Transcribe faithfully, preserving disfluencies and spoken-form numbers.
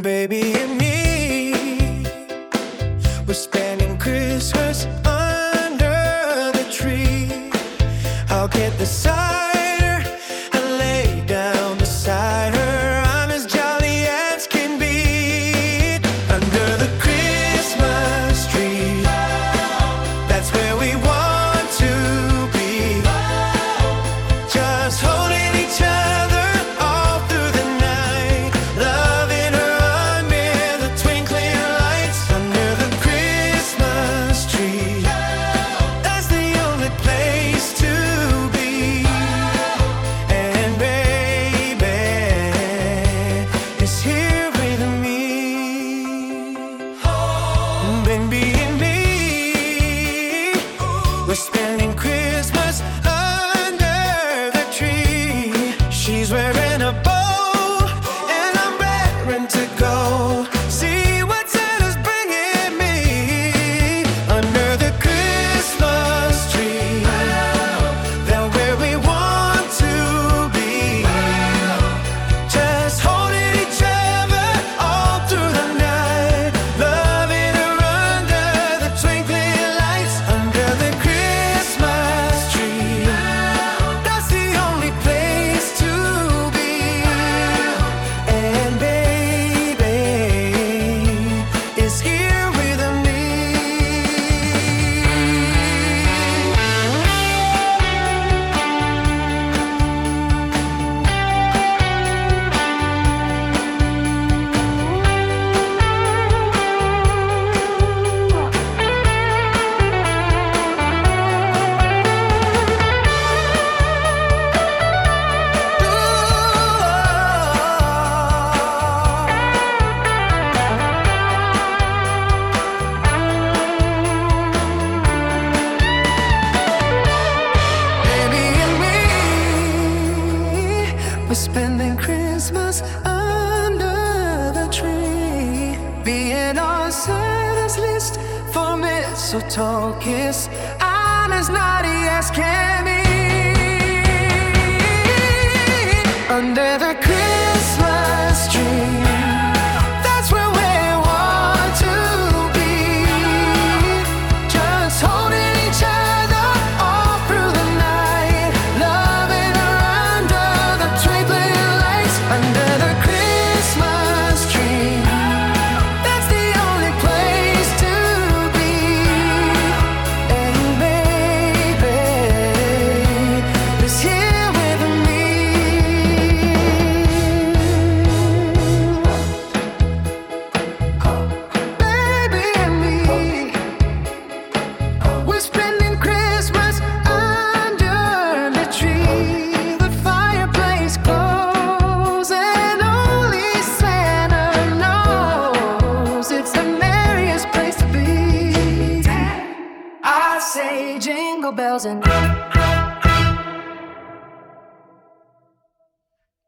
Baby and me, we're spending Christmas under the tree. I'll get the cider and lay down beside her. I'm as jolly as can be. Under the Christmas tree, that's where we want to be. Just holding each other all through the night, loving her under the twinkling lights. Under the Christmas tree, that's the only place to be. And baby is here with me. Baby and me, we're spending Christmas under the tree. She's wearing a bow and I'm raring to go. See what Santa's bringing me. Under the Christmas tree, they're where we want to be. Just holding each other all through the night, loving her under the twinkling lights. Under the Christmas tree, that's the only place to be. And baby is here with me. Baby and me, we're spending Christmas under the tree. Being on Santa's list for mistletoe kiss. I'm as naughty as can be. Under the Christmas tree, that's where we want to be. Just holding each other all through the night, loving her under the twinkling lights. Under the Christmas tree, that's the only place to be. And baby is here with me. Baby and me, we're spending Christmas under the tree. The fireplace glows and only Santa knows it's the merriest place to be. I say jingle bells and